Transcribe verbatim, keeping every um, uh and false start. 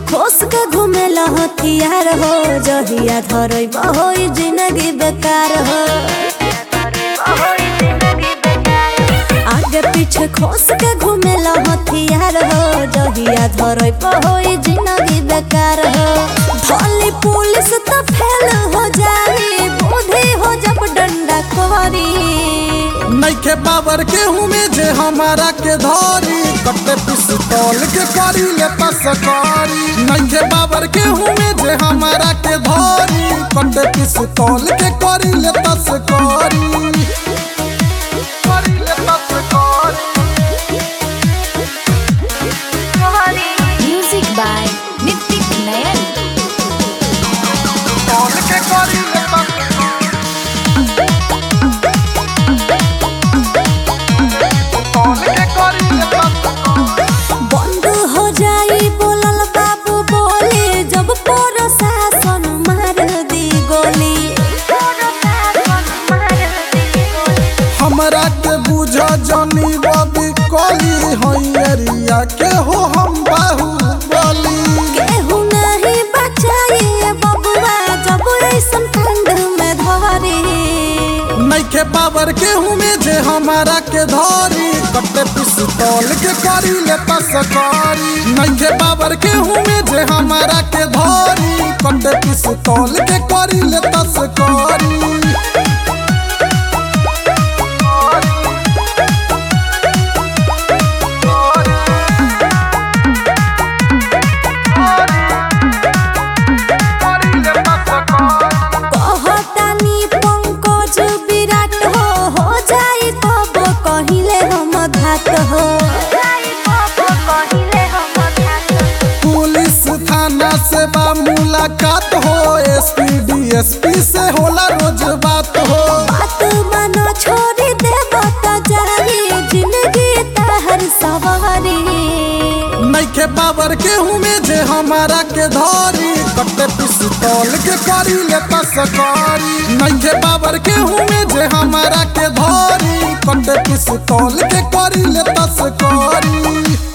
खोस के घूमेला हथियार हो, जहिया धरई बहोई जिंदगी बेकार हो। आगे पीछे खोस के घूमेला हथियार हो, जहिया धरई बहोई जिंदगी बेकार हो। धोली पुलिस तो फेल हो जाई, बुद्धि हो जब डंडा कोरी। नइखे बाबर के हूँ में जे हमारा के धरी, कटे पिस्तौल के करी ले पसकारी। नइखे बाबर के हूँ में जे हमारा के धरी, कटे पिस्तौल के करी ले तस्कारी। करी ले तस्कारी। Music by Nitin Nayan. पिस्तौल के करी ले तस्कारी। बंद हो जाई बोलल बाबू बोली, जब प्रशासन मार दी गोली। हमरा के बुझ जनी बबी कली, हई एरिया के हो हम बाहुबली। केहू नहीं बचाई बबुआ, जब ऐसन ठंड में धरी। नइखे बाबर के हूँ में जे हमारा के धरी, कटे पिस्तौल के करी ले तस्कारी। नइखे बाबर के हूँ में जे हमारा के धरी, कटे पिस्तौल के करी ले तस्कारी। कहतानी पंकज विराट हो, हो जाई तब कहिले हम घात हो। पुलिस थाना से बा मुलाकात हो, एसपी डीएसपी से होला रोज बात हो। बात मानो छोड़ी देब त जाई, जिंदगी तहर सवारी। नइखे बाबर के हूँ में जे हमारा के धरी, कटे पिस्तौल के करी ले तस्कारी। नइखे बाबर के हूँ में जे हमारा के धरी, कटे पिस्तौल के करी ले तस्कारी।